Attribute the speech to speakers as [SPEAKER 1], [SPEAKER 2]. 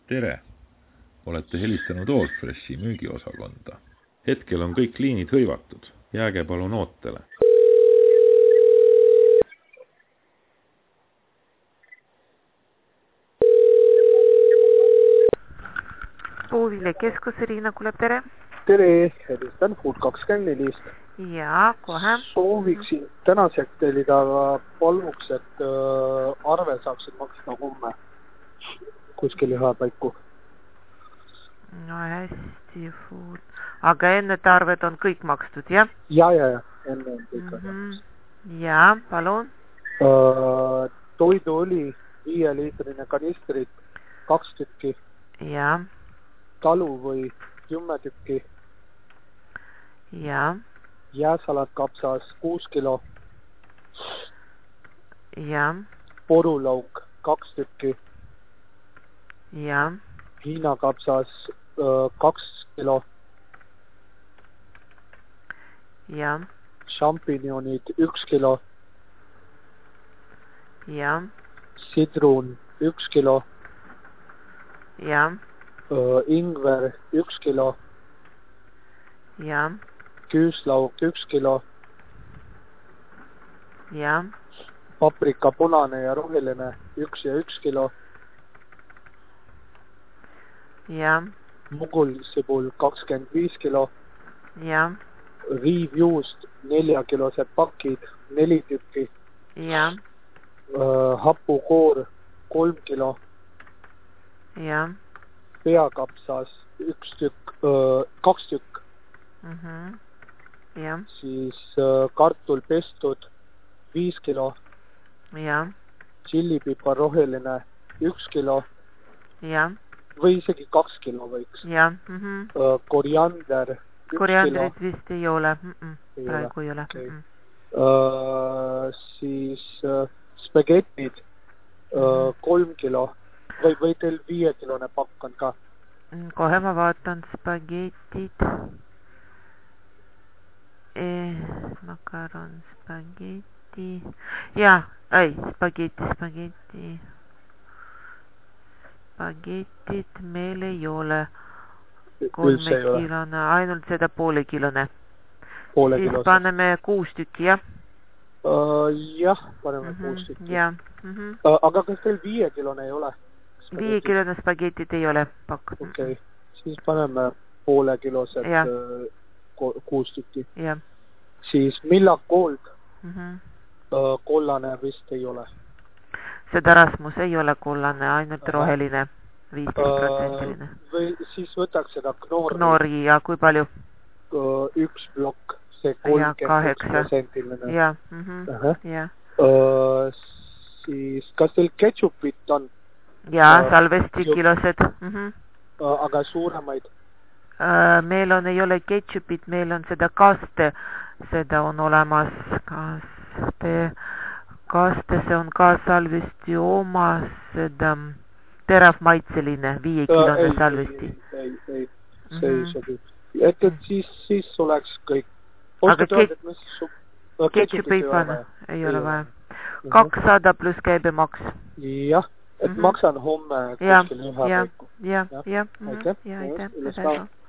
[SPEAKER 1] Tere! Olete helistanud Allfreshi müügiosakonda. Hetkel on kõik liinid hõivatud. Jääge palun ootele.
[SPEAKER 2] Puuvile keskus, Riina kuuleb, tere.
[SPEAKER 3] Tere, helistan Food24.
[SPEAKER 2] Jaa, kohe.
[SPEAKER 3] Sooviksin tänaseks tellida, paluks, et arve saaksid maksta homme kuskil ühe paiku.
[SPEAKER 2] No hästi, Food. Aga enne arved on kõik makstud, jah?
[SPEAKER 3] Ja, enne on kõik makstud.
[SPEAKER 2] Jaa, palun.
[SPEAKER 3] Toiduõli 5-liitrine kanistrit 2 tükki.
[SPEAKER 2] Jaa.
[SPEAKER 3] Talu või 10 tükki.
[SPEAKER 2] Jaa.
[SPEAKER 3] Jääsalat kapsas 6 kilo.
[SPEAKER 2] Jaa.
[SPEAKER 3] Porulauk 2 tükki.
[SPEAKER 2] Jaa.
[SPEAKER 3] Hiina kapsas 2 kilo.
[SPEAKER 2] Jaa.
[SPEAKER 3] Šampinjonid 1 kilo.
[SPEAKER 2] Jaa.
[SPEAKER 3] Sidrun 1 kilo.
[SPEAKER 2] Jaa.
[SPEAKER 3] Ingver 1 kilo.
[SPEAKER 2] Jaa.
[SPEAKER 3] Küüslauk 1 kilo.
[SPEAKER 2] Jaa.
[SPEAKER 3] Paprika punane ja roheline 1 ja 1 kilo.
[SPEAKER 2] Jaa.
[SPEAKER 3] Mugulsibul 25 kilo.
[SPEAKER 2] Jaa.
[SPEAKER 3] Riivjuust 4-kilosed pakid 4 tükki.
[SPEAKER 2] Jaa.
[SPEAKER 3] Hapukoor 3 kilo.
[SPEAKER 2] Jaa.
[SPEAKER 3] Peakapsas 1 tükk, 2 tükk.
[SPEAKER 2] Jaa.
[SPEAKER 3] Siis kartul pestud 5 kilo.
[SPEAKER 2] Jaa.
[SPEAKER 3] Tšillipipar roheline 1 kilo.
[SPEAKER 2] Jaa.
[SPEAKER 3] Või isegi 2 kilo võiks.
[SPEAKER 2] Jaa.
[SPEAKER 3] Koriander 1 kilo.
[SPEAKER 2] Koriandrit vist ei ole. Praegu ei ole.
[SPEAKER 3] Okay. Siis spagetid 3 kilo. Või teil 5-kilone pakk on ka?
[SPEAKER 2] Kohe ma vaatan spagetid. Makaron, spageti. Jaa, spageti. Spagetit meil ei ole 3-kilone, ainult seda poolekilone. Siis paneme 6 tükki, jah?
[SPEAKER 3] Jah, paneme 6 tükki.
[SPEAKER 2] Jah.
[SPEAKER 3] Aga kas teil 5-kilone ei ole?
[SPEAKER 2] 5-kilone spagetit ei ole pakk.
[SPEAKER 3] Okei, siis paneme poolekilosed 6 tükki.
[SPEAKER 2] Jah.
[SPEAKER 3] Siis millakold kollane vist ei ole.
[SPEAKER 2] Seda Rasmus ei ole kollane, ainult roheline 15%.
[SPEAKER 3] Või siis võtaks seda Knorri.
[SPEAKER 2] Knorri, ja kui palju?
[SPEAKER 3] 1 plokk, see 30%.
[SPEAKER 2] Jah.
[SPEAKER 3] Siis kas teil ketšupit on?
[SPEAKER 2] Jaa, salvesti kilosed.
[SPEAKER 3] Aga suuremaid?
[SPEAKER 2] Meil ei ole ketšupit, meil on seda kaste. Seda on olemas kaste, see on ka salvesti oma, seda terav maitseline 5-kilone salvesti.
[SPEAKER 3] Ei, see ei sobi. Et siis oleks kõik.
[SPEAKER 2] Aga ketšup ei pane, ei ole vaja. 200 pluss käibemaks.
[SPEAKER 3] Jah, et maksan homme kuskil ühe paiku.
[SPEAKER 2] Jah. Aitäh.